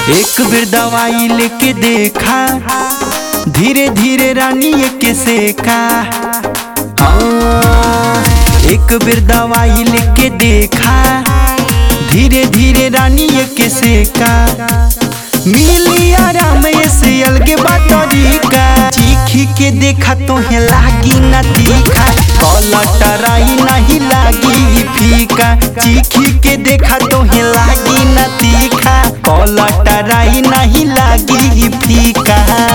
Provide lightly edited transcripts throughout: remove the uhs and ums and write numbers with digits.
एक बेर दवाई लेके देखा, धीरे धीरे रानी के सेका। एक बेर दवाई लेके देखा, धीरे धीरे रानी के सेका। मिली आराम से अलगे बातरीका, चीखी के देखा तो है लागी न तीखा, कलटराई नहीं लागी फीका। चीखी के देखा तो है लागी न तीखा, कलटराई नहीं लागी फीका।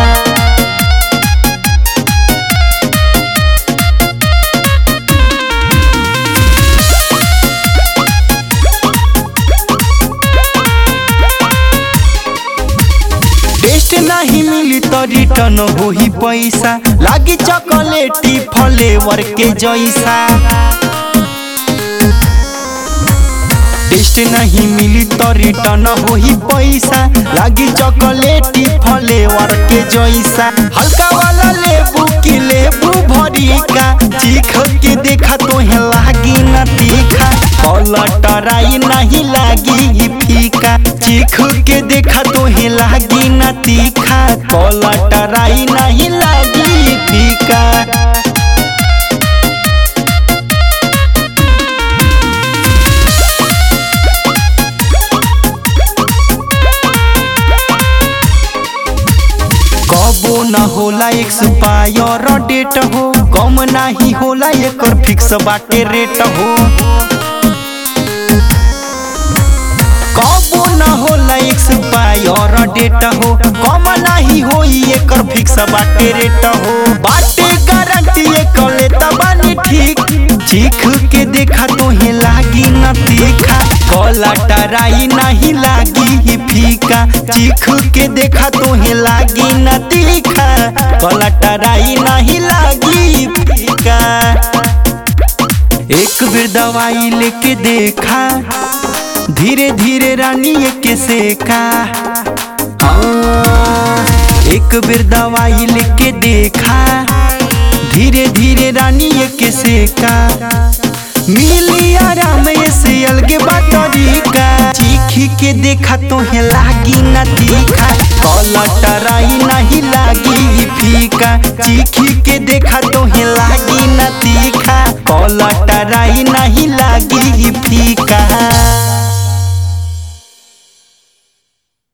टेस्ट नहीं मिली तो रिटर्न हो ही पैसा, लागी चॉकलेटी फ्लेवर के जैसा। टेस्ट नहीं मिली तो रिटर्न हो ही पैसा, लागी चॉकलेटी फ्लेवर के जैसा। हल्का वाला लेबू की लेबू भरी का, चीख के देखा तो है लागी न तीखा, कलटराई नहीं लागी फीका। चीख के देखा तो है लागी न तीखा, कलटराई नहीं लागी फीका। कबो न होला एक्सपायर डेट हो, कम नहीं होला एकर फिक्स बाटे रेट हो। कबो न होला एक्सपायर डेट हो, कम नहीं होई एकर फिक्स बाटे रेट हो। बाटे गारंटी एकर लेता बानी ठीक, चीख के देखा तो है लागी न तीखा, कलटराई नहीं लागी फीका। चीख के देखा तो है लागी न तीखा, कलटराई नहीं लागी फीका। एक बेर दवाई लेके देखा, धीरे धीरे रानी के सेका। एक बेर दवाई लेके देखा, धीरे धीरे रानी के सेका। मिली आराम से अलगे बातरीका, चीखी के देखा तो है लागी न तीखा, कलटराई नहीं लागी फीका। चीखी के देखा तो है लागी न तीखा, कलटराई नहीं लागी फीका।